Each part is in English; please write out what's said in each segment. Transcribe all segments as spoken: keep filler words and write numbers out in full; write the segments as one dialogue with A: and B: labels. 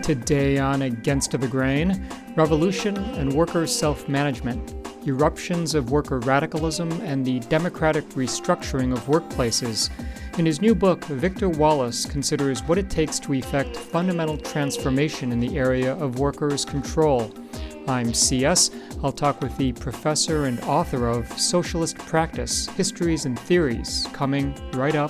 A: Today on Against the Grain, Revolution and Worker Self-Management, Eruptions of Worker Radicalism and the Democratic Restructuring of Workplaces. In his new book, Victor Wallace considers what it takes to effect fundamental transformation in the area of workers' control. I'm C S. I'll talk with the professor and author of Socialist Practice, Histories and Theories, coming right up.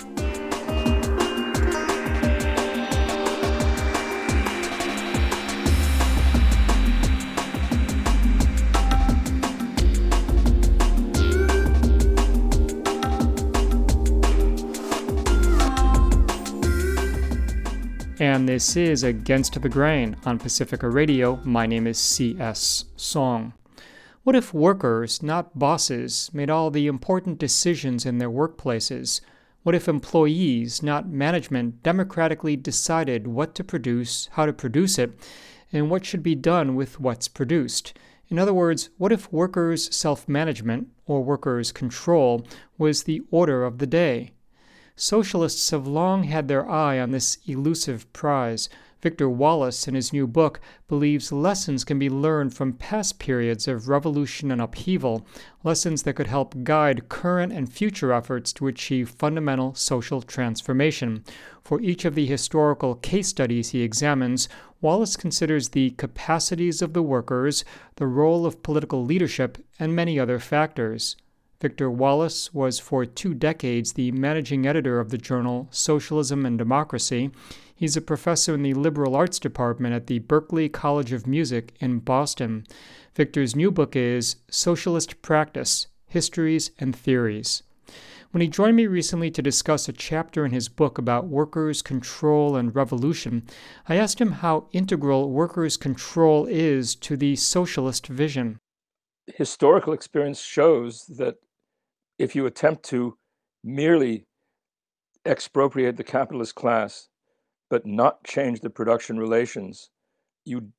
A: And this is Against the Grain on Pacifica Radio. My name is C S. Song. What if workers, not bosses, made all the important decisions in their workplaces? What if employees, not management, democratically decided what to produce, how to produce it, and what should be done with what's produced? In other words, what if workers' self-management, or workers' control, was the order of the day? Socialists have long had their eye on this elusive prize. Victor Wallace, in his new book, believes lessons can be learned from past periods of revolution and upheaval, lessons that could help guide current and future efforts to achieve fundamental social transformation. For each of the historical case studies he examines, Wallace considers the capacities of the workers, the role of political leadership, and many other factors. Victor Wallace was for two decades the managing editor of the journal Socialism and Democracy. He's a professor in the liberal arts department at the Berklee College of Music in Boston. Victor's new book is Socialist Practice, Histories and Theories. When he joined me recently to discuss a chapter in his book about workers' control and revolution, I asked him how integral workers' control is to the socialist vision.
B: Historical experience shows that if you attempt to merely expropriate the capitalist class, but not change the production relations, you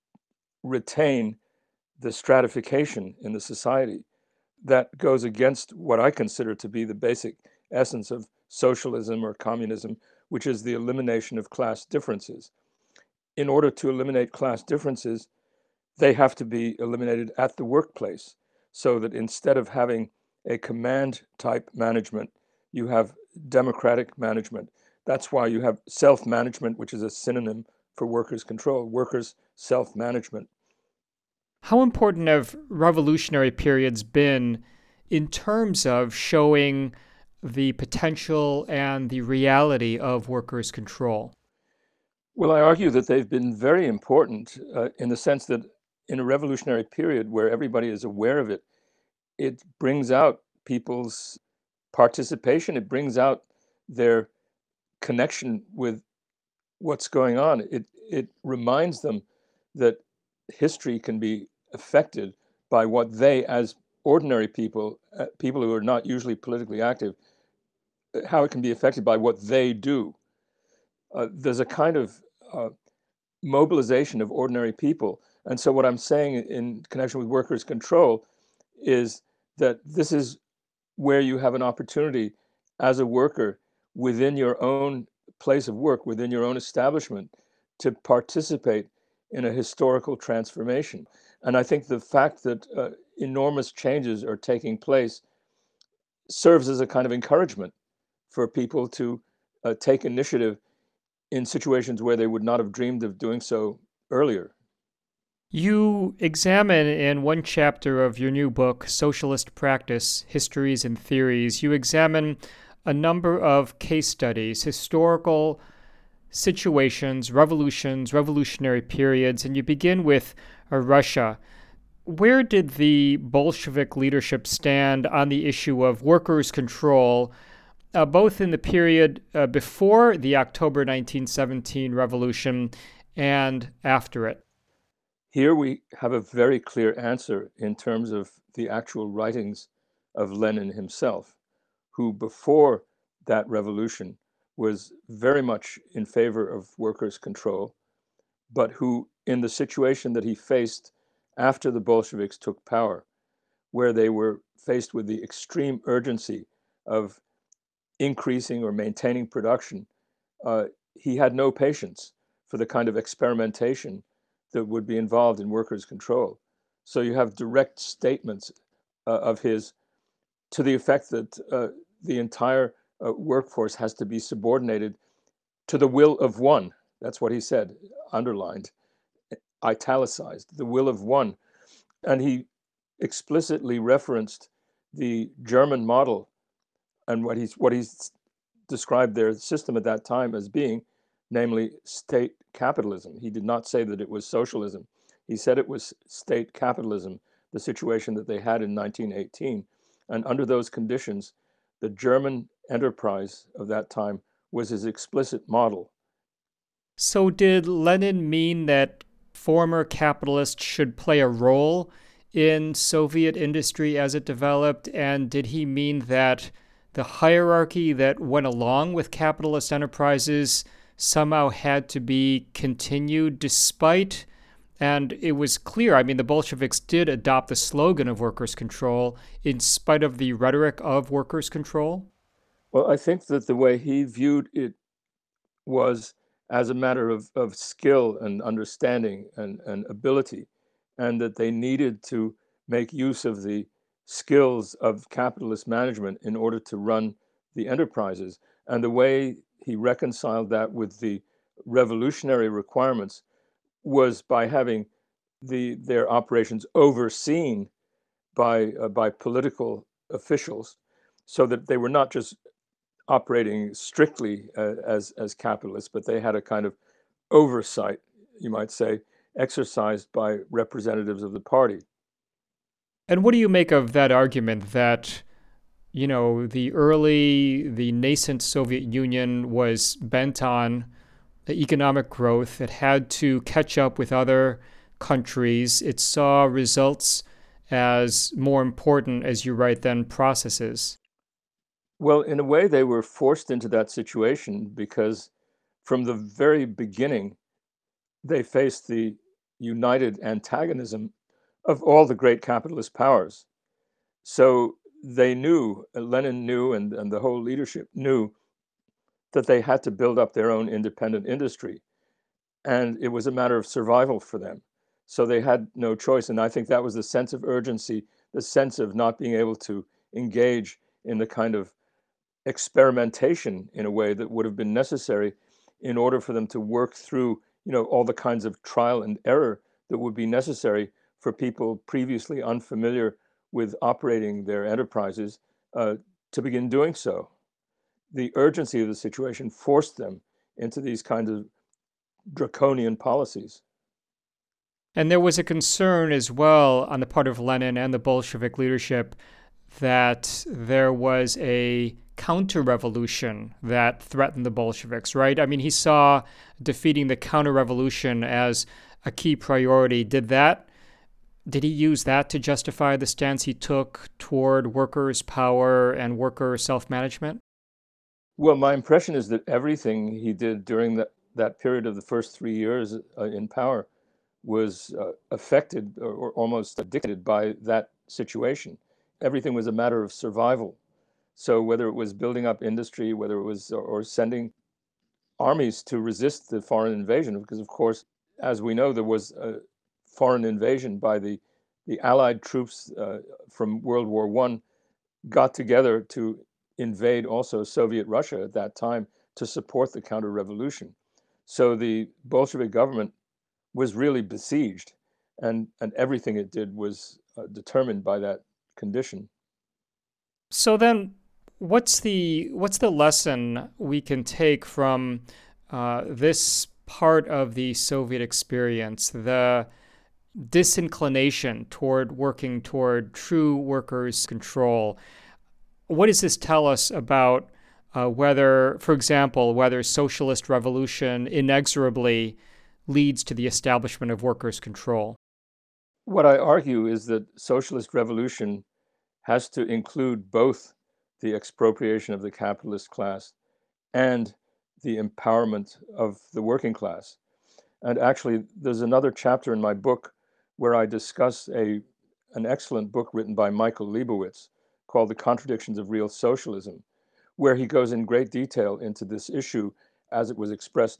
B: retain the stratification in the society that goes against what I consider to be the basic essence of socialism or communism, which is the elimination of class differences. In order to eliminate class differences, they have to be eliminated at the workplace, so that instead of having a command type management, you have democratic management. That's why you have self-management, which is a synonym for workers' control, workers' self-management.
A: How important have revolutionary periods been in terms of showing the potential and the reality of workers' control?
B: Well, I argue that they've been very important uh, in the sense that in a revolutionary period where everybody is aware of it, it brings out people's participation. It brings out their connection with what's going on. It it reminds them that history can be affected by what they, as ordinary people, uh, people who are not usually politically active, how it can be affected by what they do. Uh, there's a kind of uh, mobilization of ordinary people. And so what I'm saying in connection with workers' control is that this is where you have an opportunity as a worker within your own place of work, within your own establishment, to participate in a historical transformation. And I think the fact that uh, enormous changes are taking place serves as a kind of encouragement for people to uh, take initiative in situations where they would not have dreamed of doing so earlier.
A: You examine in one chapter of your new book, Socialist Practice, Histories and Theories, you examine a number of case studies, historical situations, revolutions, revolutionary periods, and you begin with uh, Russia. Where did the Bolshevik leadership stand on the issue of workers' control, uh, both in the period uh, before the October nineteen seventeen revolution and after it?
B: Here we have a very clear answer in terms of the actual writings of Lenin himself, who before that revolution was very much in favor of workers' control, but who, in the situation that he faced after the Bolsheviks took power, where they were faced with the extreme urgency of increasing or maintaining production, uh, he had no patience for the kind of experimentation that would be involved in workers' control. So you have direct statements uh, of his to the effect that uh, the entire uh, workforce has to be subordinated to the will of one. That's what he said, underlined, italicized, the will of one. And he explicitly referenced the German model and what he's what he's described their system at that time as being, namely state capitalism. He did not say that it was socialism. He said it was state capitalism, the situation that they had in nineteen eighteen. And under those conditions, the German enterprise of that time was his explicit model.
A: So did Lenin mean that former capitalists should play a role in Soviet industry as it developed? And did he mean that the hierarchy that went along with capitalist enterprises somehow had to be continued despite, and it was clear, I mean, the Bolsheviks did adopt the slogan of workers' control in spite of the rhetoric of workers' control?
B: Well, I think that the way he viewed it was as a matter of, of skill and understanding and, and ability, and that they needed to make use of the skills of capitalist management in order to run the enterprises. And the way he reconciled that with the revolutionary requirements was by having the their operations overseen by uh, by political officials, so that they were not just operating strictly uh, as as capitalists, but they had a kind of oversight, you might say, exercised by representatives of the party.
A: And what do you make of that argument that, you know, the early, the nascent Soviet Union was bent on economic growth? It had to catch up with other countries. It saw results as more important, as you write, than processes.
B: Well, in a way, they were forced into that situation because from the very beginning, they faced the united antagonism of all the great capitalist powers. So they knew, Lenin knew, and, and the whole leadership knew that they had to build up their own independent industry. And it was a matter of survival for them. So they had no choice. And I think that was the sense of urgency, the sense of not being able to engage in the kind of experimentation in a way that would have been necessary in order for them to work through, you know, all the kinds of trial and error that would be necessary for people previously unfamiliar with operating their enterprises uh, to begin doing so. The urgency of the situation forced them into these kinds of draconian policies.
A: And there was a concern as well on the part of Lenin and the Bolshevik leadership that there was a counter-revolution that threatened the Bolsheviks, right? I mean, he saw defeating the counter-revolution as a key priority. Did that, did he use that to justify the stance he took toward workers' power and worker self-management?
B: Well, my impression is that everything he did during that, that period of the first three years uh, in power was uh, affected or, or almost dictated by that situation. Everything was a matter of survival. So whether it was building up industry, whether it was or, or sending armies to resist the foreign invasion, because of course, as we know, there was a foreign invasion by the the Allied troops uh, from World War One got together to invade also Soviet Russia at that time to support the counter-revolution. So the Bolshevik government was really besieged, and, and everything it did was uh, determined by that condition.
A: So then, what's the what's the lesson we can take from uh, this part of the Soviet experience, the disinclination toward working toward true workers' control? What does this tell us about uh, whether, for example, whether socialist revolution inexorably leads to the establishment of workers' control?
B: What I argue is that socialist revolution has to include both the expropriation of the capitalist class and the empowerment of the working class. And actually, there's another chapter in my book where I discuss a, an excellent book written by Michael Leibowitz called The Contradictions of Real Socialism, where he goes in great detail into this issue as it was expressed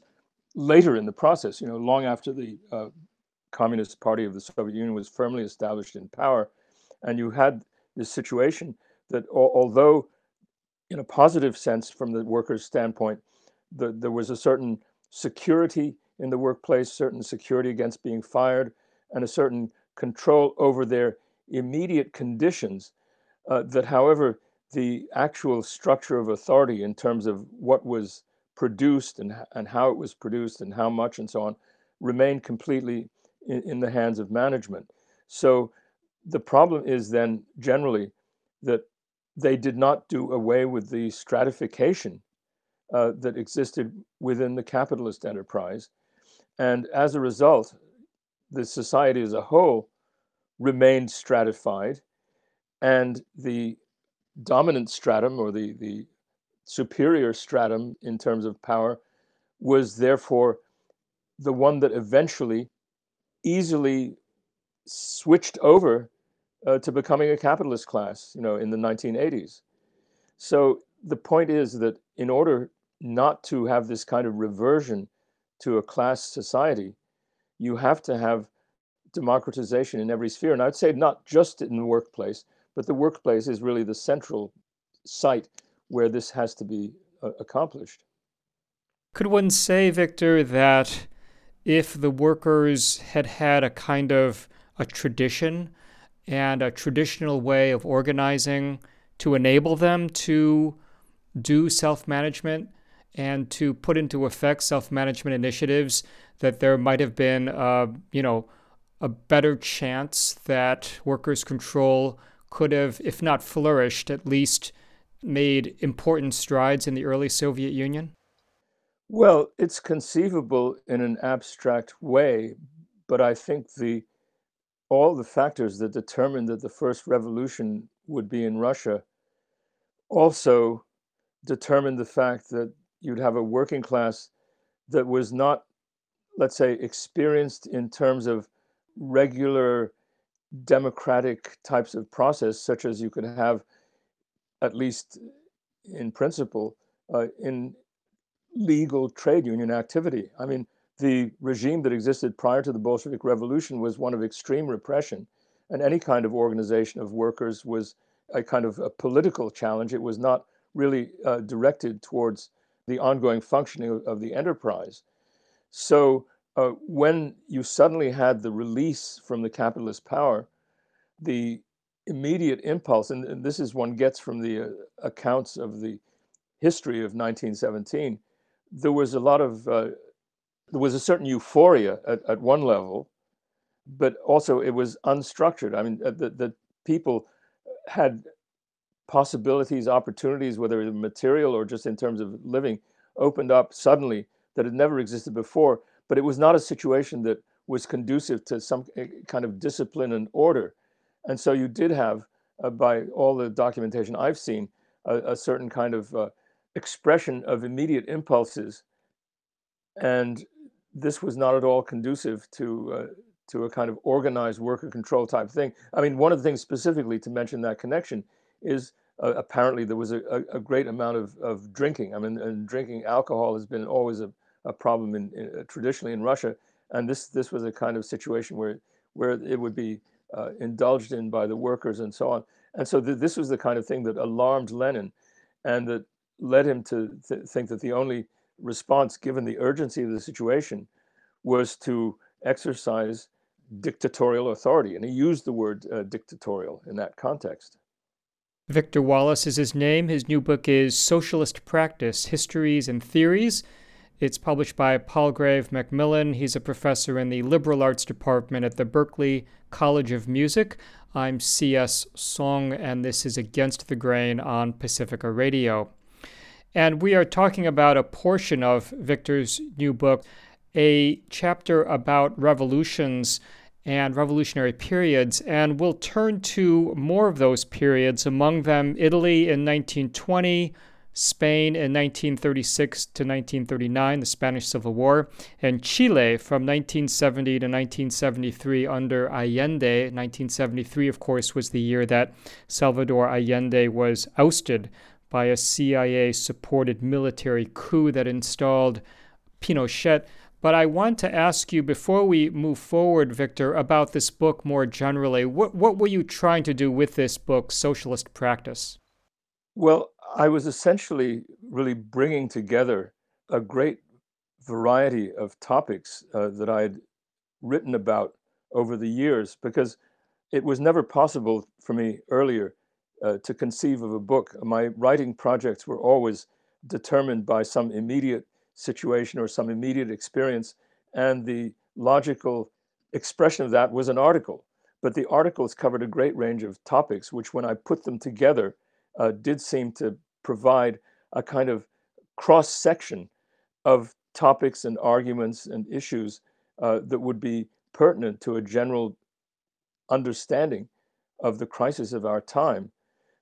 B: later in the process, you know, long after the uh, Communist Party of the Soviet Union was firmly established in power, and you had this situation that, al- although in a positive sense from the workers' standpoint, the, there was a certain security in the workplace, certain security against being fired, and a certain control over their immediate conditions, uh, that however, the actual structure of authority in terms of what was produced and, and how it was produced and how much and so on remained completely in, in the hands of management. So the problem is then generally that they did not do away with the stratification uh, that existed within the capitalist enterprise. And as a result, the society as a whole remained stratified, and the dominant stratum, or the, the superior stratum in terms of power, was therefore the one that eventually easily switched over uh, to becoming a capitalist class, you know, in the nineteen eighties. So the point is that in order not to have this kind of reversion to a class society, you have to have democratization in every sphere. And I'd say not just in the workplace, but the workplace is really the central site where this has to be uh, accomplished.
A: Could one say, Victor, that if the workers had had a kind of a tradition and a traditional way of organizing to enable them to do self-management and to put into effect self-management initiatives, that there might have been, uh, you know, a better chance that workers' control could have, if not flourished, at least made important strides in the early Soviet Union?
B: Well, it's conceivable in an abstract way, but I think the all the factors that determined that the first revolution would be in Russia also determined the fact that you'd have a working class that was not, let's say, experienced in terms of regular democratic types of process, such as you could have, at least in principle, uh, in legal trade union activity. I mean, the regime that existed prior to the Bolshevik Revolution was one of extreme repression, and any kind of organization of workers was a kind of a political challenge. It was not really uh, directed towards the ongoing functioning of, of the enterprise. So uh, when you suddenly had the release from the capitalist power, the immediate impulse, and, and this is one gets from the uh, accounts of the history of nineteen seventeen, there was a lot of, uh, there was a certain euphoria at, at one level, but also it was unstructured. I mean, uh, the, the people had possibilities, opportunities, whether material or just in terms of living, opened up suddenly that had never existed before. But it was not a situation that was conducive to some kind of discipline and order. And so you did have, uh, by all the documentation I've seen, a, a certain kind of uh, expression of immediate impulses. And this was not at all conducive to uh, to a kind of organized worker control type thing. I mean, one of the things specifically to mention that connection is uh, apparently there was a, a, a great amount of, of drinking. I mean, and drinking alcohol has been always a, a problem in, in, uh, traditionally in Russia, and this this was a kind of situation where where it would be uh, indulged in by the workers and so on. And so th- this was the kind of thing that alarmed Lenin, and that led him to th- think that the only response, given the urgency of the situation, was to exercise dictatorial authority. And he used the word uh, dictatorial in that context.
A: Victor Wallace is his name. His new book is Socialist Practice, Histories and Theories. It's published by Palgrave Macmillan. He's a professor in the Liberal Arts Department at the Berklee College of Music. I'm C S Song, and this is Against the Grain on Pacifica Radio. And we are talking about a portion of Victor's new book, a chapter about revolutions and revolutionary periods, and we'll turn to more of those periods, among them Italy in nineteen twenty, Spain in nineteen thirty-six to nineteen thirty-nine, the Spanish Civil War, and Chile from nineteen seventy to nineteen seventy-three under Allende. nineteen seventy-three, of course, was the year that Salvador Allende was ousted by a C I A-supported military coup that installed Pinochet. But I want to ask you, before we move forward, Victor, about this book more generally. What, what were you trying to do with this book, Socialist Practice?
B: Well, I was essentially really bringing together a great variety of topics uh, that I had written about over the years, because it was never possible for me earlier uh, to conceive of a book. My writing projects were always determined by some immediate situation or some immediate experience, and the logical expression of that was an article. But the articles covered a great range of topics, which, when I put them together, uh, did seem to provide a kind of cross section of topics and arguments and issues uh, that would be pertinent to a general understanding of the crisis of our time.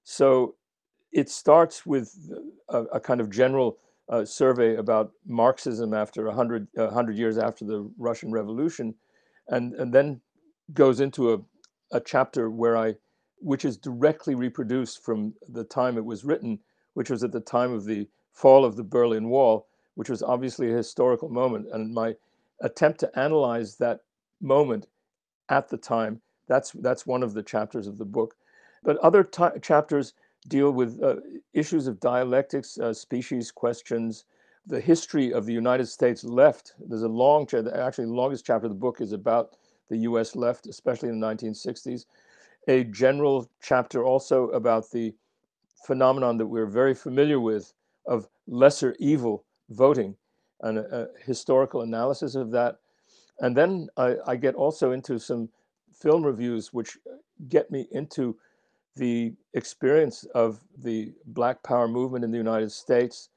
B: So it starts with a, a kind of general uh, survey about Marxism after one hundred, one hundred years after the Russian Revolution, and, and then goes into a, a chapter where I, which is directly reproduced from the time it was written, which was at the time of the fall of the Berlin Wall, which was obviously a historical moment. And my attempt to analyze that moment at the time, that's that's one of the chapters of the book. But other t- chapters deal with uh, issues of dialectics, uh, species questions, the history of the United States left. There's a long, actually the longest chapter of the book is about the U S left, especially in the nineteen sixties. A general chapter also about the phenomenon that we're very familiar with of lesser evil voting, and a, a historical analysis of that. And then I, I get also into some film reviews, which get me into the experience of the Black Power movement in the United States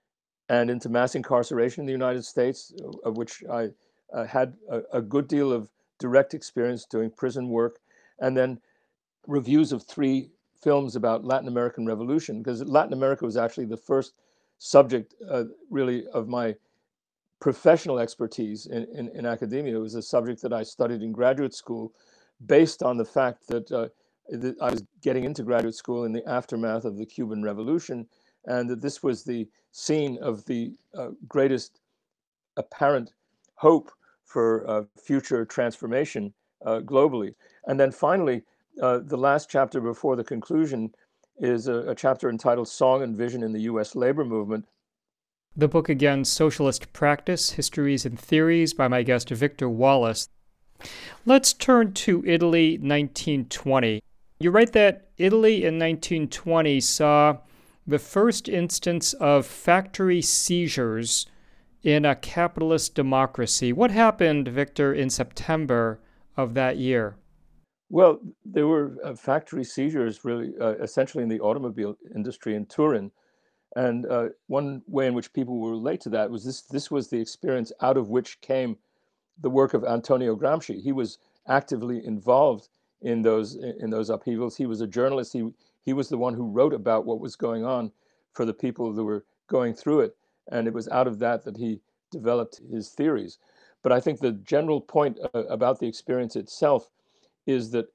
B: and into mass incarceration in the United States, of which I uh, had a, a good deal of direct experience doing prison work, and then reviews of three films about Latin American Revolution, because Latin America was actually the first subject uh, really of my professional expertise in, in, in academia. It was a subject that I studied in graduate school based on the fact that, uh, that I was getting into graduate school in the aftermath of the Cuban Revolution, and that this was the scene of the uh, greatest apparent hope for uh, future transformation uh, globally. And then finally, uh, the last chapter before the conclusion is a, a chapter entitled Song and Vision in the U S Labor Movement.
A: The book again, Socialist Practice, Histories and Theories, by my guest Victor Wallace. Let's turn to Italy, nineteen twenty. You write that Italy in nineteen twenty saw the first instance of factory seizures in a capitalist democracy. What happened, Victor, in September of that year?
B: Well, there were uh, factory seizures, really, uh, essentially in the automobile industry in Turin. And uh, one way in which people will relate to that was this: this was the experience out of which came the work of Antonio Gramsci. He was actively involved in those in those upheavals. He was a journalist. He he was the one who wrote about what was going on for the people that were going through it, and it was out of that that he developed his theories. But I think the general point uh, about the experience itself is that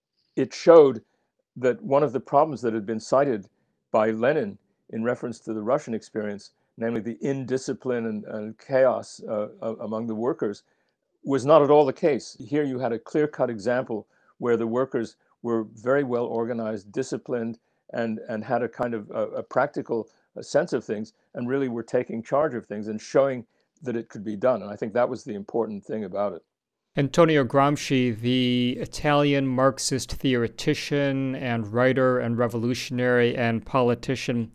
B: it showed that one of the problems that had been cited by Lenin in reference to the Russian experience, namely the indiscipline and, and chaos uh, among the workers, was not at all the case. Here you had a clear-cut example where the workers were very well organized, disciplined, and, and had a kind of a, a practical sense of things, and really were taking charge of things and showing that it could be done. And I think that was the important thing about it.
A: Antonio Gramsci, the Italian Marxist theoretician and writer and revolutionary and politician.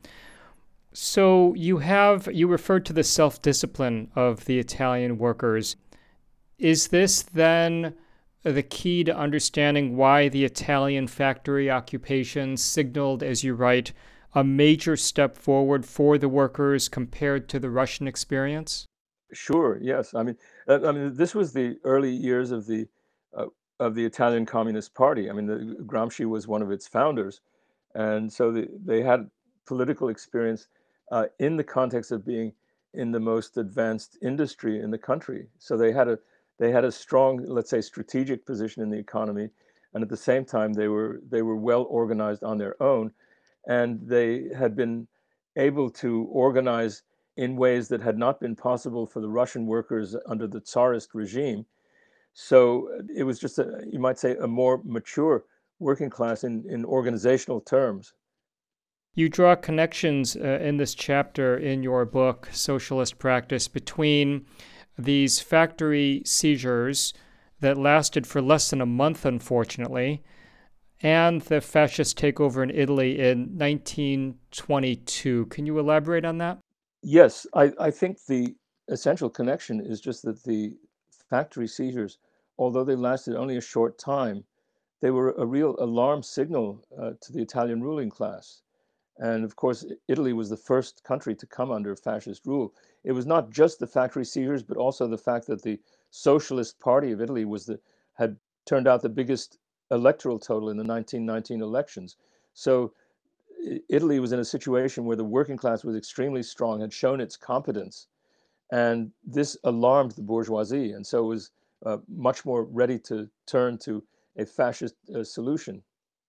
A: So you have, you referred to the self-discipline of the Italian workers. Is this then the key to understanding why the Italian factory occupation signaled, as you write, a major step forward for the workers compared to the Russian experience?
B: Sure. Yes. I mean, uh, I mean, this was the early years of the uh, of the Italian Communist Party. I mean, the, Gramsci was one of its founders, and so the, they had political experience uh, in the context of being in the most advanced industry in the country. So they had a they had a strong, let's say, strategic position in the economy, and at the same time, they were they were well organized on their own, and they had been able to organize in ways that had not been possible for the Russian workers under the Tsarist regime. So uh, it was just, a, you might say, a more mature working class in, in organizational terms.
A: You draw connections uh, in this chapter in your book, Socialist Practice, between these factory seizures that lasted for less than a month, unfortunately, and the fascist takeover in Italy in nineteen twenty-two. Can you elaborate on that?
B: Yes, I, I think the essential connection is just that the factory seizures, although they lasted only a short time, they were a real alarm signal uh, to the Italian ruling class. And of course, Italy was the first country to come under fascist rule. It was not just the factory seizures, but also the fact that the Socialist Party of Italy was the had turned out the biggest electoral total in the nineteen nineteen elections. So Italy was in a situation where the working class was extremely strong, had shown its competence, and this alarmed the bourgeoisie, and so it was uh, much more ready to turn to a fascist uh, solution.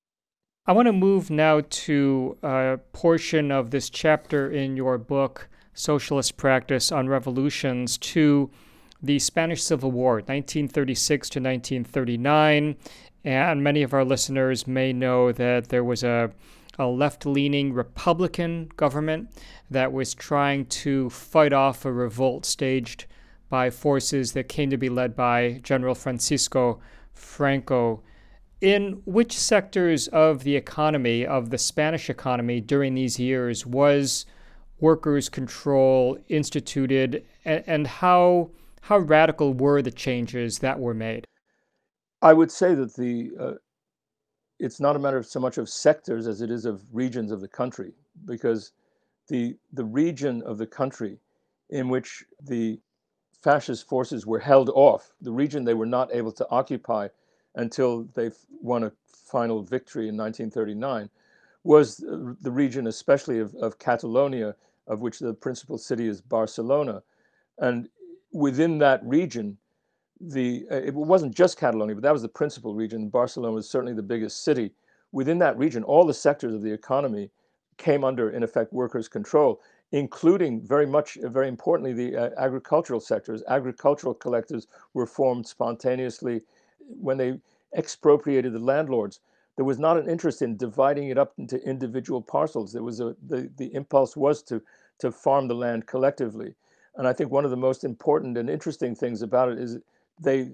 A: I want to move now to a portion of this chapter in your book, Socialist Practice on Revolutions, to the Spanish Civil War, nineteen thirty-six to nineteen thirty-nine. And many of our listeners may know that there was a, a left-leaning Republican government that was trying to fight off a revolt staged by forces that came to be led by General Francisco Franco. In which sectors of the economy, of the Spanish economy during these years, was workers' control instituted, and, and how, how radical were the changes that were made?
B: I would say that the uh, it's not a matter of so much of sectors as it is of regions of the country, because the the region of the country in which the fascist forces were held off, the region they were not able to occupy until they won a final victory in nineteen thirty-nine, was the region especially of, of Catalonia, of which the principal city is Barcelona. And within that region, the uh, it wasn't just Catalonia, but that was the principal region. Barcelona was certainly the biggest city. Within that region, all the sectors of the economy came under, in effect, workers' control, including very much, very importantly, the uh, agricultural sectors. Agricultural collectives were formed spontaneously when they expropriated the landlords. There was not an interest in dividing it up into individual parcels. There was a the, the impulse was to to farm the land collectively. And I think one of the most important and interesting things about it is they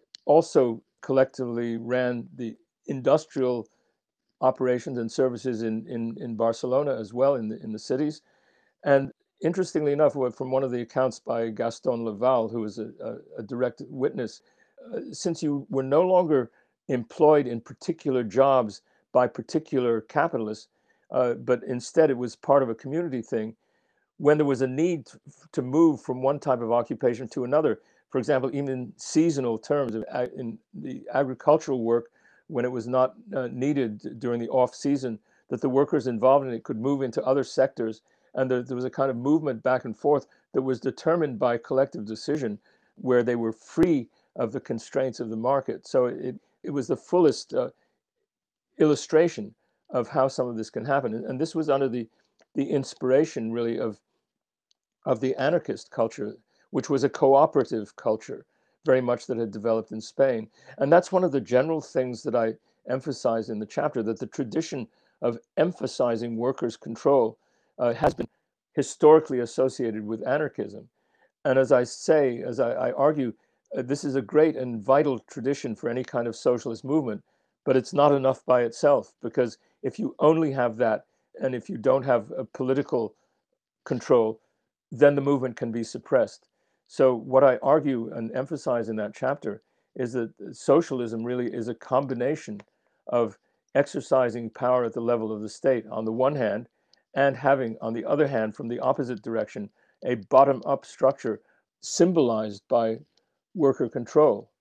B: also collectively ran the industrial operations and services in, in, in Barcelona as well, in the, in the cities. And interestingly enough, from one of the accounts by Gaston Laval, who was a, a, a direct witness, uh, since you were no longer employed in particular jobs by particular capitalists, uh, but instead it was part of a community thing, when there was a need to move from one type of occupation to another, for example, even in seasonal terms, in the agricultural work, when it was not uh, needed during the off season, that the workers involved in it could move into other sectors. And there, there was a kind of movement back and forth that was determined by collective decision, where they were free of the constraints of the market. So it, it was the fullest uh, illustration of how some of this can happen. And, and this was under the, the inspiration, really, of of the anarchist culture, which was a cooperative culture, very much that had developed in Spain. And that's one of the general things that I emphasize in the chapter, that the tradition of emphasizing workers' control uh, has been historically associated with anarchism. And as I say, as I, I argue, uh, this is a great and vital tradition for any kind of socialist movement, but it's not enough by itself, because if you only have that, and if you don't have a political control, then the movement can be suppressed. So what I argue and emphasize in that chapter is that socialism really is a combination of exercising power at the level of the state on the one hand, and having, on the other hand, from the opposite direction, a bottom-up structure symbolized by worker control.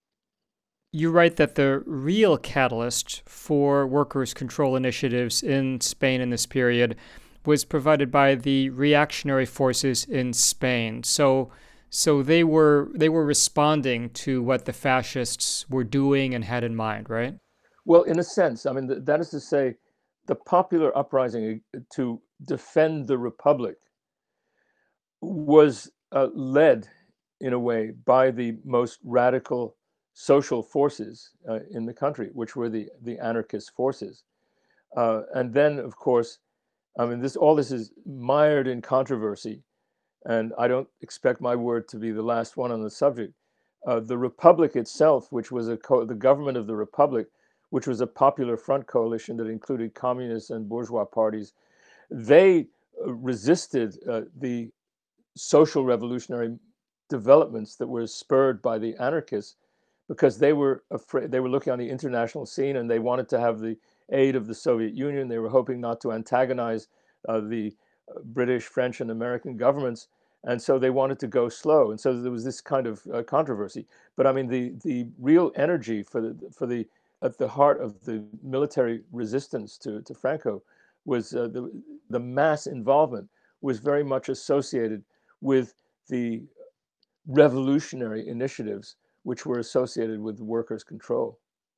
A: You write that the real catalyst for workers' control initiatives in Spain in this period was provided by the reactionary forces in Spain. So, so they were they were responding to what the fascists were doing and had in mind, right?
B: Well, in a sense, I mean, that is to say, the popular uprising to defend the republic was uh, led in a way by the most radical social forces uh, in the country, which were the, the anarchist forces. Uh, and then, of course, I mean, this all this is mired in controversy, and I don't expect my word to be the last one on the subject. Uh, the Republic itself, which was a co- the government of the Republic, which was a popular front coalition that included communist and bourgeois parties, they uh, resisted uh, the social revolutionary developments that were spurred by the anarchists because they were afraid, they were looking on the international scene and they wanted to have the aid of the Soviet Union. They were hoping not to antagonize uh, the uh, British, French, and American governments. And so they wanted to go slow. And so there was this kind of uh, controversy. But I mean, the, the real energy for the, for the, at the heart of the military resistance to, to Franco was uh, the, the mass involvement was very much associated with the revolutionary initiatives which were associated with workers' control.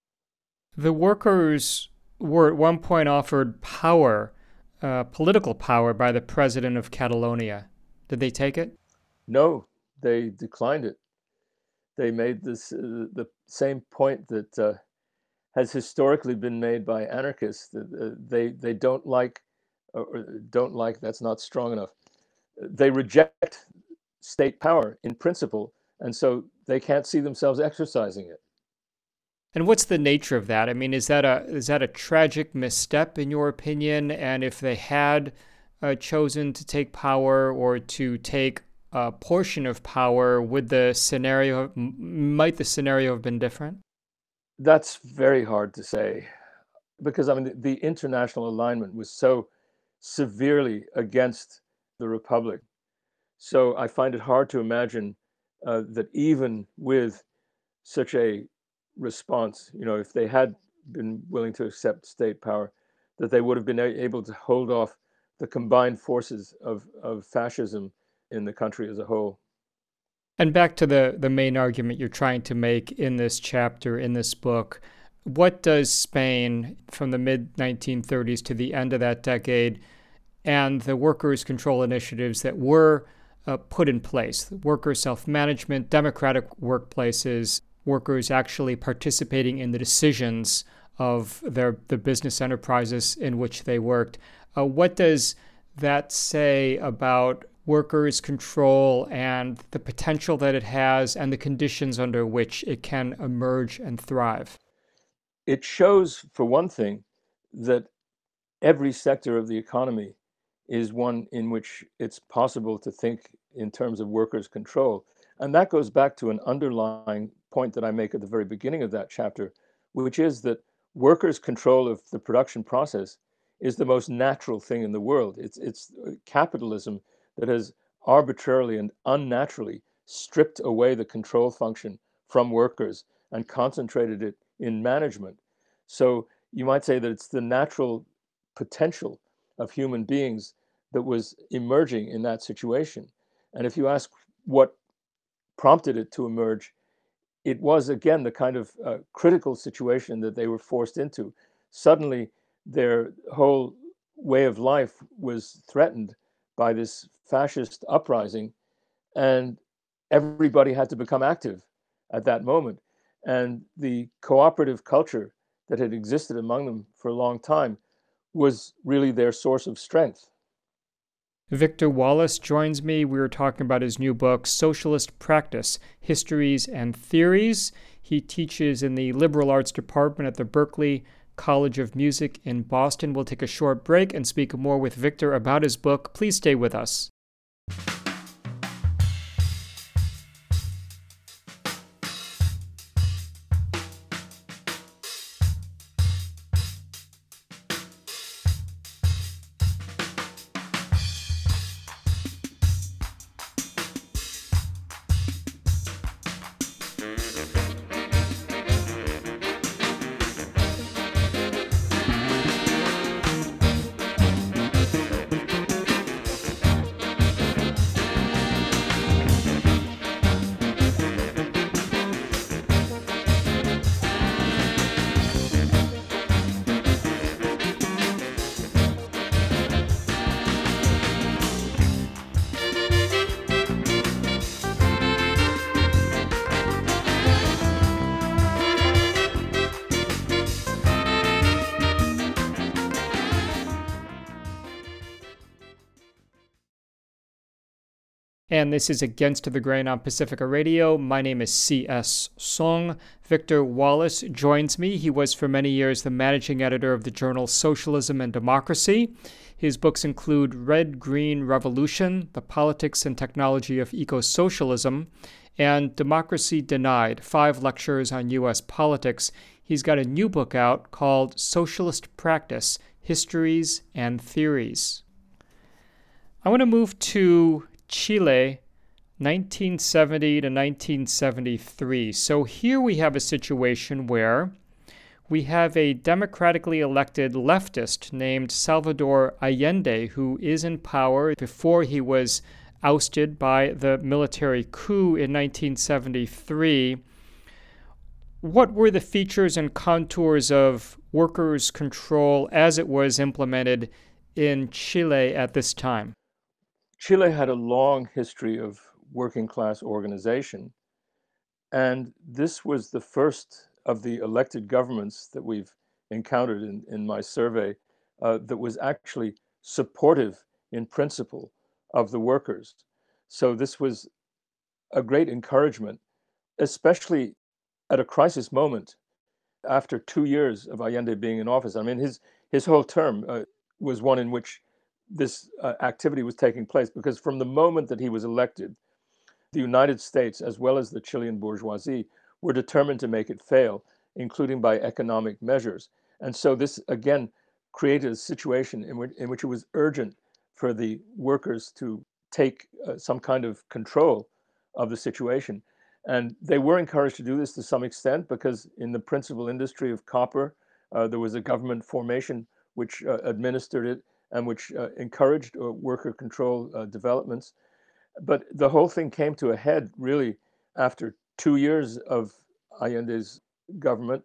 A: The workers were at one point offered power, uh, political power, by the president of Catalonia. Did they take it?
B: No, they declined it. They made this uh, the same point that uh, has historically been made by anarchists. That uh, they they don't like, or don't like. That's not strong enough. They reject state power in principle, and so they can't see themselves exercising it.
A: And what's the nature of that? I mean, is that a is that a tragic misstep in your opinion? And if they had uh, chosen to take power or to take a portion of power, would the scenario might the scenario have been different?
B: That's very hard to say, because I mean the, the international alignment was so severely against the Republic. So I find it hard to imagine uh, that even with such a response, you know, if they had been willing to accept state power, that they would have been able to hold off the combined forces of, of fascism in the country as a whole.
A: And back to the, the main argument you're trying to make in this chapter, in this book, what does Spain from the mid nineteen thirties to the end of that decade and the workers' control initiatives that were uh, put in place, worker self-management, democratic workplaces, workers actually participating in the decisions of their the business enterprises in which they worked. Uh, what does that say about workers' control and the potential that it has and the conditions under which it can emerge and thrive?
B: It shows, for one thing, that every sector of the economy is one in which it's possible to think in terms of workers' control. And that goes back to an underlying point that I make at the very beginning of that chapter, which is that workers' control of the production process is the most natural thing in the world. It's, it's capitalism that has arbitrarily and unnaturally stripped away the control function from workers and concentrated it in management. So you might say that it's the natural potential of human beings that was emerging in that situation. And if you ask what prompted it to emerge, it was again the kind of uh, critical situation that they were forced into. Suddenly, their whole way of life was threatened by this fascist uprising, and everybody had to become active at that moment. And the cooperative culture that had existed among them for a long time was really their source of strength.
A: Victor Wallace joins me. We were talking about his new book, Socialist Practice, Histories and Theories. He teaches in the liberal arts department at the Berklee College of Music in Boston. We'll take a short break and speak more with Victor about his book. Please stay with us. And this is Against the Grain on Pacifica Radio. My name is C S. Song. Victor Wallace joins me. He was for many years the managing editor of the journal Socialism and Democracy. His books include Red Green Revolution, The Politics and Technology of Eco-Socialism, and Democracy Denied, Five Lectures on U S Politics. He's got a new book out called Socialist Practice, Histories and Theories. I want to move to Chile, nineteen seventy to nineteen seventy-three. So here we have a situation where we have a democratically elected leftist named Salvador Allende, who is in power before he was ousted by the military coup in nineteen seventy-three. What were the features and contours of workers' control as it was implemented in Chile at this time?
B: Chile had a long history of working class organization, and this was the first of the elected governments that we've encountered in, in my survey uh, that was actually supportive in principle of the workers. So this was a great encouragement, especially at a crisis moment after two years of Allende being in office. I mean, his, his whole term uh, was one in which this uh, activity was taking place, because from the moment that he was elected, the United States, as well as the Chilean bourgeoisie, were determined to make it fail, including by economic measures. And so this, again, created a situation in which, in which it was urgent for the workers to take uh, some kind of control of the situation. And they were encouraged to do this to some extent, because in the principal industry of copper, uh, there was a government formation which uh, administered it and which uh, encouraged uh, worker control uh, developments. But the whole thing came to a head really after two years of Allende's government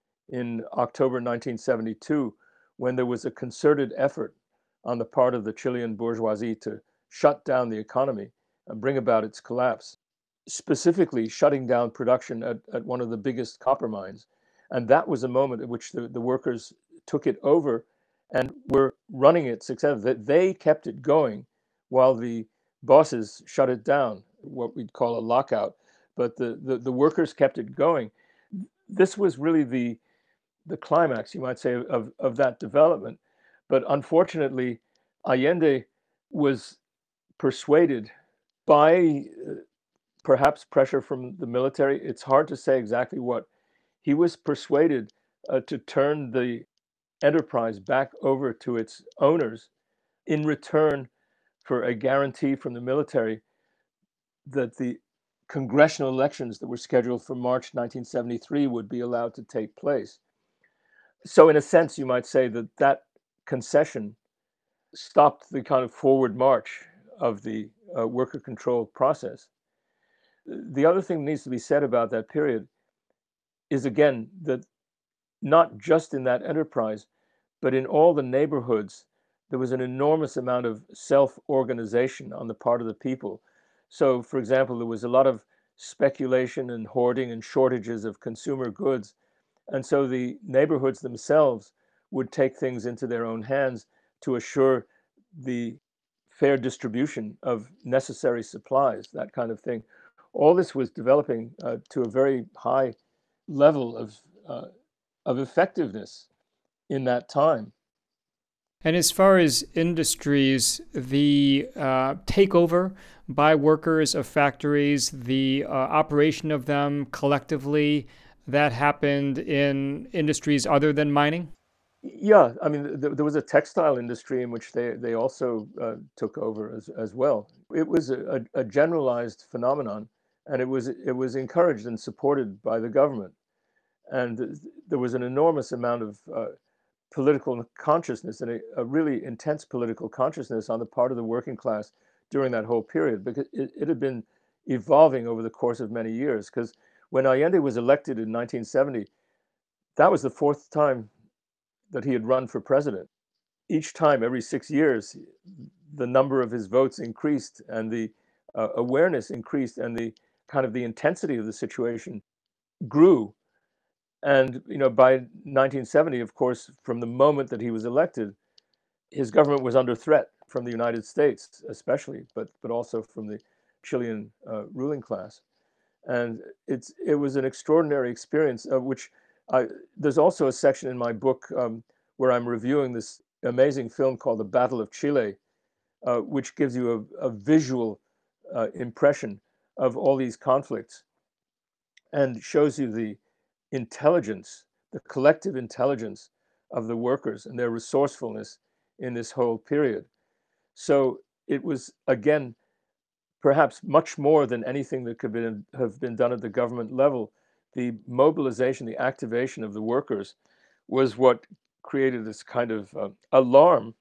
B: in October nineteen seventy-two, when there was a concerted effort on the part of the Chilean bourgeoisie to shut down the economy and bring about its collapse, specifically shutting down production at, at one of the biggest copper mines. And that was a moment at which the, the workers took it over and were running it successfully. That they kept it going while the bosses shut it down, what we'd call a lockout. But the, the, the workers kept it going. This was really the, the climax, you might say, of, of that development. But unfortunately, Allende was persuaded by uh, perhaps pressure from the military. It's hard to say exactly what. He was persuaded uh, to turn the enterprise back over to its owners in return for a guarantee from the military that the congressional elections that were scheduled for March nineteen seventy-three would be allowed to take place. So in a sense, you might say that that concession stopped the kind of forward march of the uh, worker control process. The other thing that needs to be said about that period is, again, that not just in that enterprise, but in all the neighborhoods, there was an enormous amount of self-organization on the part of the people. So, for example, there was a lot of speculation and hoarding and shortages of consumer goods. And so the neighborhoods themselves would take things into their own hands to assure the fair distribution of necessary supplies, that kind of thing. All this was developing uh, to a very high level of, uh, of effectiveness in that time.
A: And as far as industries, the uh, takeover by workers of factories, the uh, operation of them collectively, that happened in industries other than mining?
B: Yeah, I mean, th- there was a textile industry in which they, they also uh, took over as, as well. It was a, a generalized phenomenon, and it was, it was encouraged and supported by the government. And th- there was an enormous amount of uh, political consciousness and a, a really intense political consciousness on the part of the working class during that whole period, because it, it had been evolving over the course of many years. Because when Allende was elected in nineteen seventy, that was the fourth time that he had run for president. Each time, every six years, the number of his votes increased and the uh, awareness increased and the kind of the intensity of the situation grew. And you know, by nineteen seventy, of course, from the moment that he was elected, his government was under threat from the United States, especially, but but also from the Chilean uh, ruling class. And it's it was an extraordinary experience, of which I, there's also a section in my book um, where I'm reviewing this amazing film called The Battle of Chile, uh, which gives you a, a visual uh, impression of all these conflicts and shows you the intelligence, the collective intelligence of the workers and their resourcefulness in this whole period. So it was, again, perhaps much more than anything that could been, have been done at the government level. The mobilization, the activation of the workers was what created this kind of uh, alarm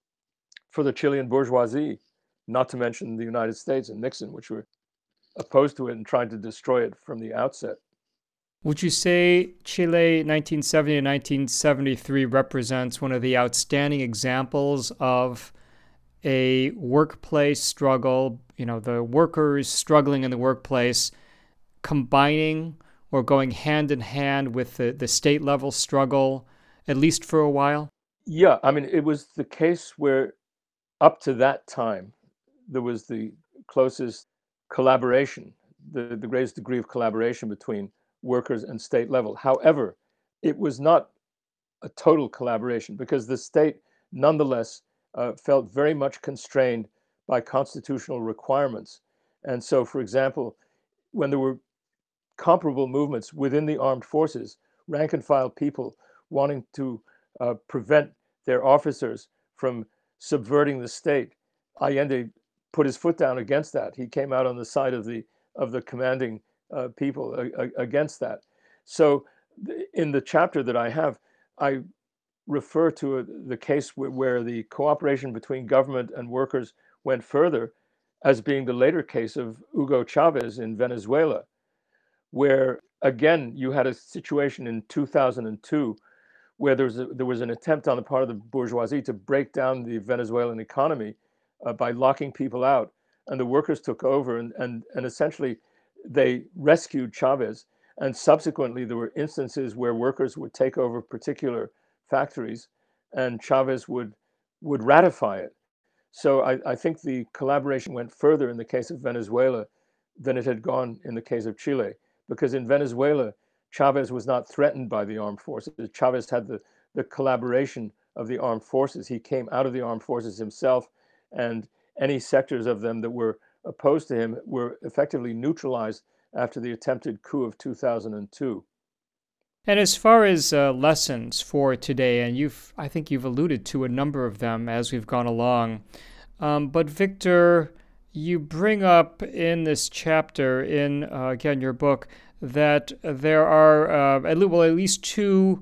B: for the Chilean bourgeoisie, not to mention the United States and Nixon, which were opposed to it and trying to destroy it from the outset.
A: Would you say Chile nineteen seventy to nineteen seventy-three represents one of the outstanding examples of a workplace struggle, you know, the workers struggling in the workplace, combining or going hand in hand with the, the state level struggle, at least for a while?
B: Yeah, I mean, it was the case where up to that time, there was the closest collaboration, the, the greatest degree of collaboration between workers and state level. However, it was not a total collaboration because the state nonetheless uh, felt very much constrained by constitutional requirements. And so, for example, when there were comparable movements within the armed forces, rank and file people wanting to uh, prevent their officers from subverting the state, Allende put his foot down against that. He came out on the side of the of the commanding uh, people a, a, against that. So, in the chapter that I have, I refer to a, the case w- where the cooperation between government and workers went further, as being the later case of Hugo Chavez in Venezuela, where again you had a situation in two thousand two where there was, a, there was an attempt on the part of the bourgeoisie to break down the Venezuelan economy uh, by locking people out. And the workers took over and, and, and essentially they rescued Chavez. And subsequently, there were instances where workers would take over particular factories and Chavez would, would ratify it. So I, I think the collaboration went further in the case of Venezuela than it had gone in the case of Chile, because in Venezuela, Chavez was not threatened by the armed forces. Chavez had the, the collaboration of the armed forces. He came out of the armed forces himself, and any sectors of them that were opposed to him were effectively neutralized after the attempted coup of two thousand two.
A: And as far as uh, lessons for today, and you've, I think you've alluded to a number of them as we've gone along. Um, but Victor, you bring up in this chapter, in uh, again your book, that there are uh, at least, well, at least two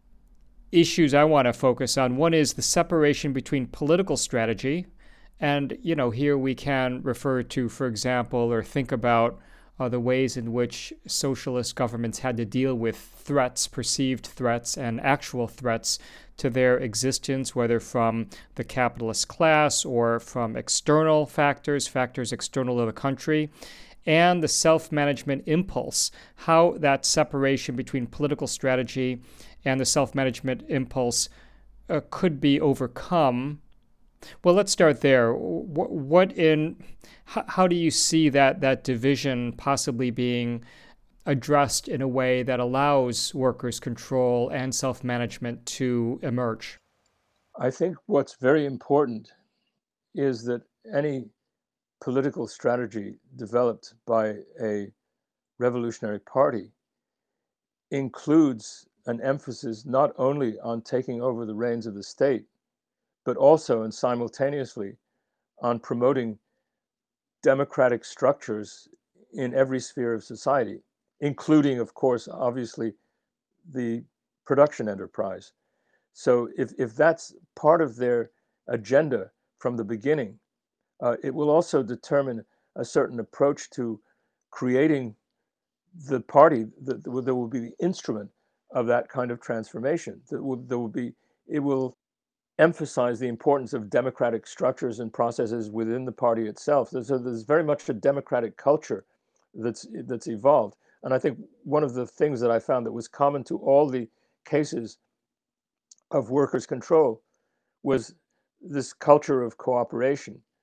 A: issues I want to focus on. One is the separation between political strategy, and you know here we can refer to, for example, or think about uh, the ways in which socialist governments had to deal with threats, perceived threats, and actual threats to their existence, whether from the capitalist class or from external factors, factors external to the country, and the self-management impulse, how that separation between political strategy and the self-management impulse uh, could be overcome. Well, let's start there. What, what in how, how do you see that that division possibly being addressed in a way that allows workers' control and self-management to emerge?
B: I think what's very important is that any political strategy developed by a revolutionary party includes an emphasis not only on taking over the reins of the state, but also and simultaneously on promoting democratic structures in every sphere of society, including, of course, obviously, the production enterprise. So if, if that's part of their agenda from the beginning, uh, it will also determine a certain approach to creating the party that, that will be the instrument of that kind of transformation. That will, there will be, it will emphasize the importance of democratic structures and processes within the party itself. So there's very much a democratic culture that's that's evolved. And I think one of the things that I found that was common to all the cases of workers' control was this culture of cooperation.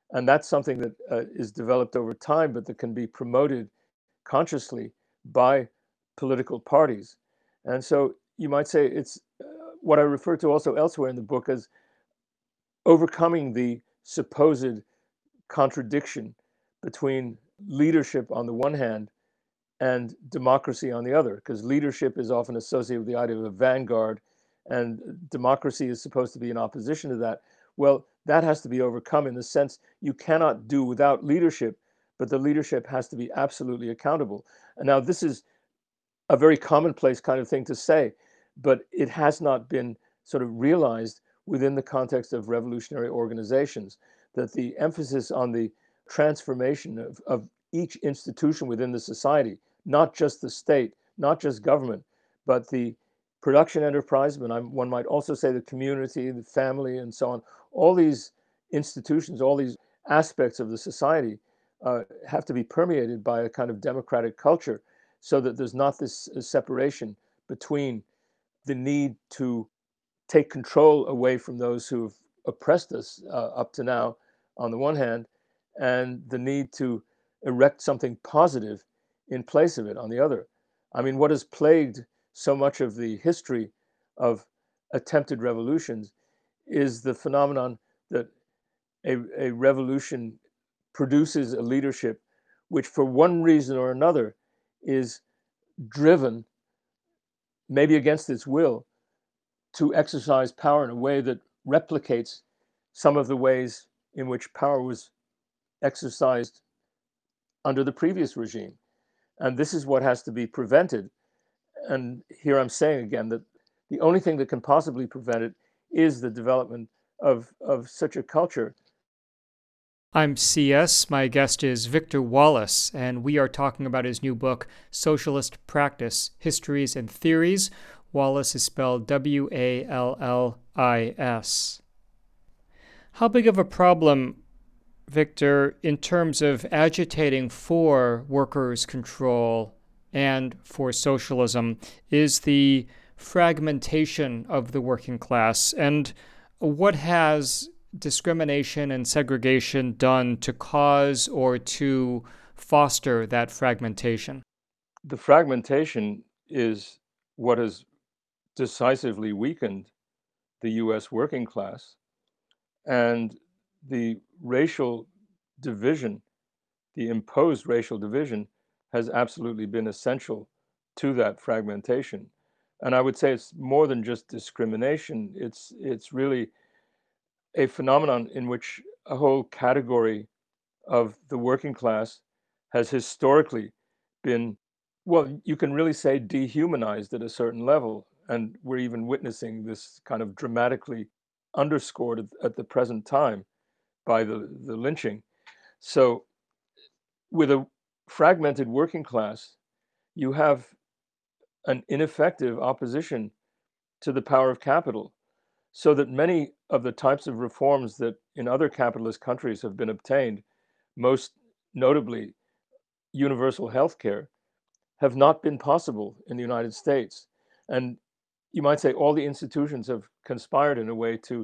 B: And that's something that uh, is developed over time, but that can be promoted consciously by political parties. And so you might say it's uh, what I refer to also elsewhere in the book as overcoming the supposed contradiction between leadership on the one hand and democracy on the other, because leadership is often associated with the idea of a vanguard, and democracy is supposed to be in opposition to that. Well, that has to be overcome in the sense you cannot do without leadership, but the leadership has to be absolutely accountable. And now, this is a very commonplace kind of thing to say, but it has not been sort of realized within the context of revolutionary organizations, that the emphasis on the transformation of, of each institution within the society, not just the state, not just government, but the production enterprise, but I'm, one might also say the community, the family, and so on. All these institutions, all these aspects of the society uh, have to be permeated by a kind of democratic culture, so that there's not this uh, separation between the need to take control away from those who have oppressed us uh, up to now, on the one hand, and the need to erect something positive in place of it on the other. I mean, what has plagued so much of the history of attempted revolutions is the phenomenon that a, a revolution produces a leadership which, for one reason or another, is driven, maybe against its will, to exercise power in a way that replicates some of the ways in which power was exercised under the previous regime. And this is what has to be prevented. And here I'm saying again that the only thing that can possibly prevent it is the development of, of such a culture.
A: I'm C S. My guest is Victor Wallis, and we are talking about his new book, Socialist Practice, Histories and Theories. Wallis is spelled W A L L I S. How big of a problem, Victor, in terms of agitating for workers' control and for socialism, is the fragmentation of the working class? And what has discrimination and segregation done to cause or to foster that fragmentation?
B: The fragmentation is what has decisively weakened the U S working class, and the racial division, the imposed racial division, has absolutely been essential to that fragmentation. And I would say it's more than just discrimination. It's it's really a phenomenon in which a whole category of the working class has historically been, well, you can really say dehumanized at a certain level. And we're even witnessing this kind of dramatically underscored at, at the present time by the, the lynching. So, with a fragmented working class, you have an ineffective opposition to the power of capital, so that many of the types of reforms that in other capitalist countries have been obtained, most notably universal health care, have not been possible in the United States. And you might say all the institutions have conspired in a way to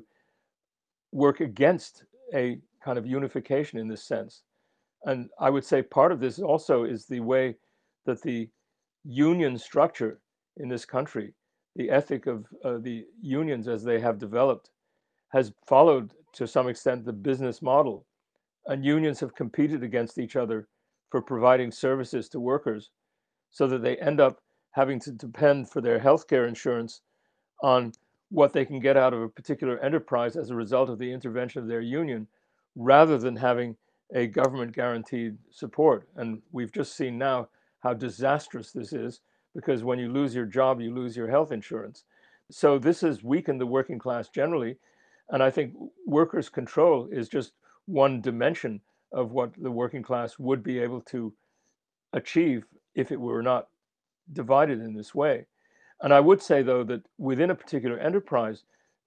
B: work against a kind of unification in this sense. And I would say part of this also is the way that the union structure in this country, the ethic of uh, the unions as they have developed, has followed to some extent the business model. And unions have competed against each other for providing services to workers, so that they end up having to depend for their healthcare insurance on what they can get out of a particular enterprise as a result of the intervention of their union, rather than having a government guaranteed support. And we've just seen now how disastrous this is, because when you lose your job, you lose your health insurance. So this has weakened the working class generally. And I think workers' control is just one dimension of what the working class would be able to achieve if it were not divided in this way. And I would say, though, that within a particular enterprise,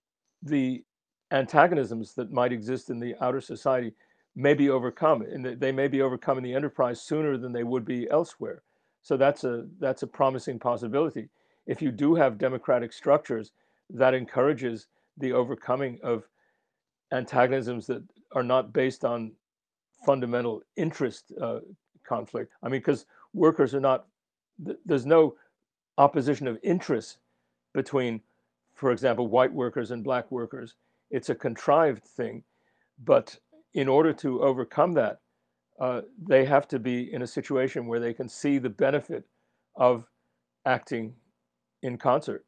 B: the antagonisms that might exist in the outer society may be overcome, and they may be overcome in the enterprise sooner than they would be elsewhere. So that's a that's a promising possibility. If you do have democratic structures, that encourages the overcoming of antagonisms that are not based on fundamental interest uh, conflict. I mean, because workers are not, there's no opposition of interest between, for example, white workers and black workers. It's a contrived thing. But in order to overcome that, uh, they have to be in a situation where they can see the benefit of acting in concert.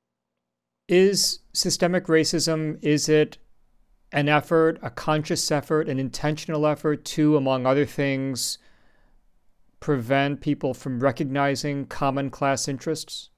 A: Is systemic racism, is it an effort, a conscious effort, an intentional effort to, among other things, prevent people from recognizing common class interests?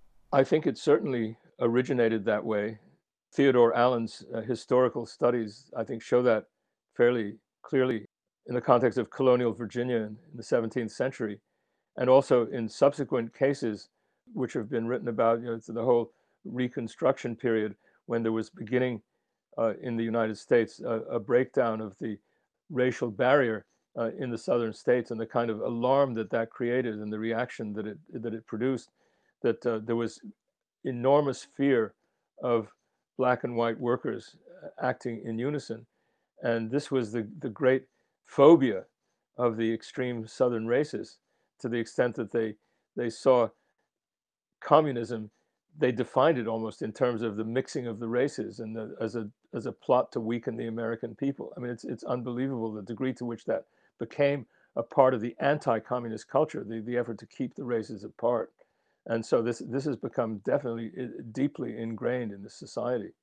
B: I think it certainly originated that way. Theodore Allen's uh, historical studies, I think, show that fairly clearly in the context of colonial Virginia in, in the seventeenth century, and also in subsequent cases which have been written about, you know, the whole Reconstruction period, when there was beginning uh, in the United States a, a breakdown of the racial barrier uh, in the southern states, and the kind of alarm that that created and the reaction that it that it produced, that uh, there was enormous fear of black and white workers acting in unison. And this was the, the great phobia of the extreme southern races, to the extent that they, they saw communism, they defined it almost in terms of the mixing of the races and the, as, a, as a plot to weaken the American people. I mean, it's, it's unbelievable the degree to which that became a part of the anti-communist culture, the, the effort to keep the races apart. And so this this has become definitely deeply ingrained in the society.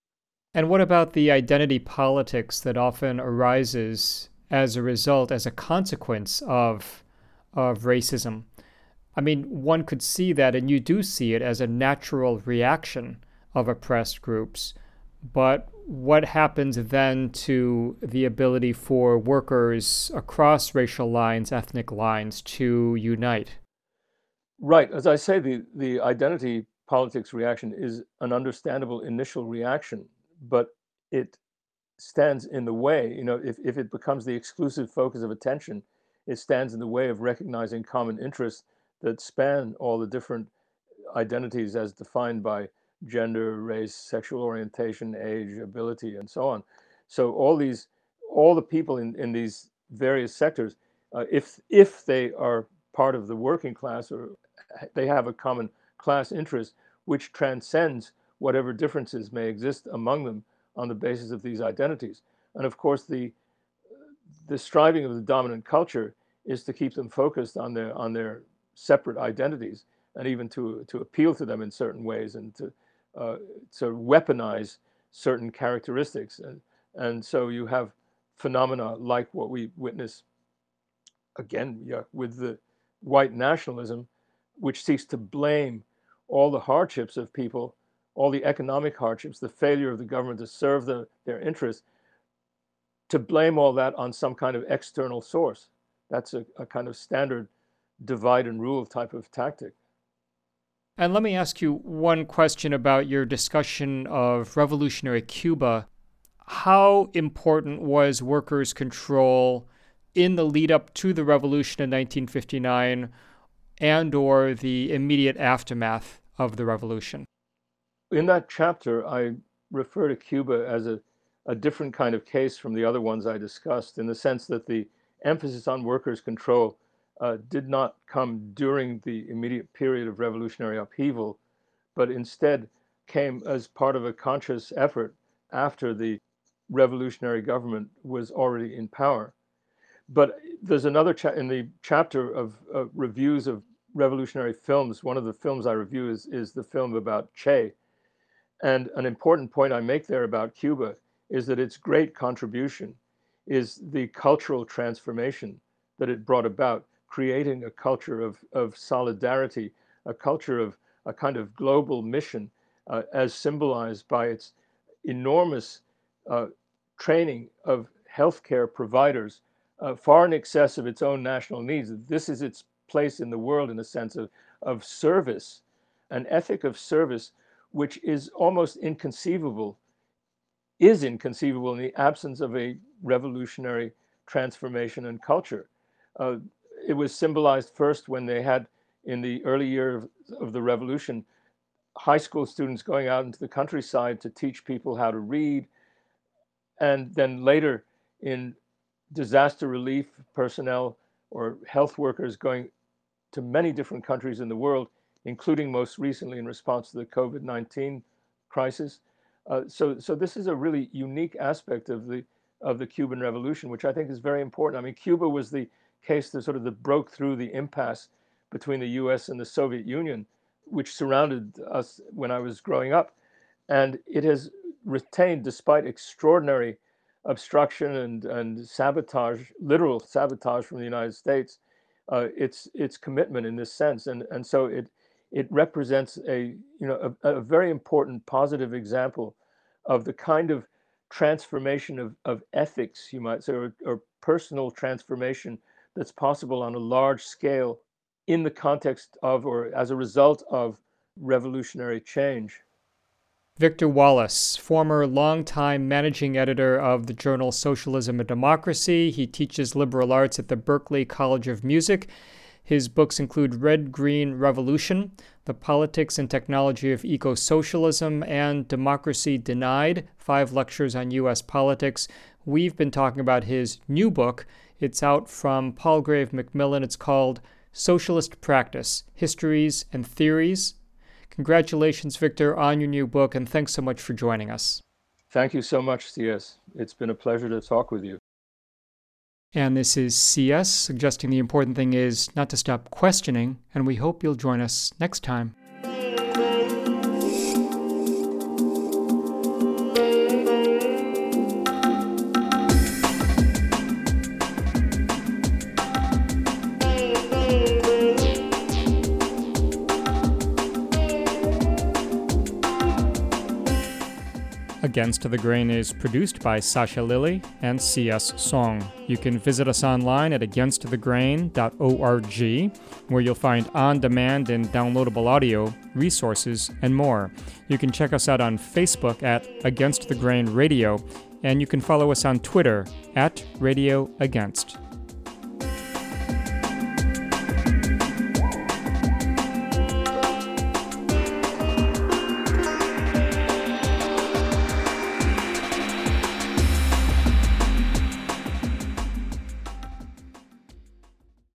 A: And what about the identity politics that often arises as a result, as a consequence of of racism? I mean, one could see that, and you do see it as a natural reaction of oppressed groups. But what happens then to the ability for workers across racial lines, ethnic lines, to unite?
B: Right. As I say, the, the identity politics reaction is an understandable initial reaction, but it stands in the way. You know, if, if it becomes the exclusive focus of attention, it stands in the way of recognizing common interests that span all the different identities as defined by gender, race, sexual orientation, age, ability, and so on. So all these, all the people in, in these various sectors, uh, if if they are part of the working class, or they have a common class interest which transcends whatever differences may exist among them on the basis of these identities. And of course, the the striving of the dominant culture is to keep them focused on their on their separate identities, and even to to appeal to them in certain ways, and to uh, to weaponize certain characteristics. And and so you have phenomena like what we witness again, yeah, with the white nationalism, which seeks to blame all the hardships of people, all the economic hardships, the failure of the government to serve the, their interests, to blame all that on some kind of external source. That's a, a kind of standard divide and rule type of tactic.
A: And let me ask you one question about your discussion of revolutionary Cuba. How important was workers' control in the lead up to the revolution in nineteen fifty-nine and or the immediate aftermath of the revolution?
B: In that chapter, I refer to Cuba as a, a different kind of case from the other ones I discussed, in the sense that the emphasis on workers' control uh, did not come during the immediate period of revolutionary upheaval, but instead came as part of a conscious effort after the revolutionary government was already in power. But there's another cha- in the chapter of uh, reviews of revolutionary films. One of the films I review is, is the film about Che. And an important point I make there about Cuba is that its great contribution is the cultural transformation that it brought about, creating a culture of, of solidarity, a culture of a kind of global mission, uh, as symbolized by its enormous uh, training of healthcare providers, uh, far in excess of its own national needs. This is its place in the world in a sense of, of service, an ethic of service, which is almost inconceivable, is inconceivable in the absence of a revolutionary transformation in culture. Uh, it was symbolized first when they had, in the early year of, of the revolution, high school students going out into the countryside to teach people how to read. And then later, in disaster relief personnel or health workers going to many different countries in the world, including most recently in response to the COVID nineteen crisis. Uh, so, so this is a really unique aspect of the of the Cuban Revolution, which I think is very important. I mean, Cuba was the case that sort of that broke through the impasse between the U S and the Soviet Union, which surrounded us when I was growing up, and it has retained, despite extraordinary obstruction and and sabotage, literal sabotage from the United States, uh, its its commitment in this sense, and and so it it represents a you know a, a very important positive example of the kind of transformation of, of ethics, you might say, or, or personal transformation that's possible on a large scale in the context of or as a result of revolutionary change.
A: Victor Wallace, former longtime managing editor of the journal Socialism and Democracy. He teaches liberal arts at the Berklee College of Music. His books include Red Green Revolution, The Politics and Technology of Eco-Socialism, and Democracy Denied, five lectures on U S politics. We've been talking about his new book. It's out from Palgrave Macmillan. It's called Socialist Practice, Histories and Theories. Congratulations, Victor, on your new book, and thanks so much for joining us.
B: Thank you so much, C S. It's been a pleasure to talk with you.
A: And this is C S, suggesting the important thing is not to stop questioning, and we hope you'll join us next time. Against the Grain is produced by Sasha Lilly and C S Song. You can visit us online at against the grain dot org, where you'll find on-demand and downloadable audio, resources, and more. You can check us out on Facebook at Against the Grain Radio, and you can follow us on Twitter at Radio Against.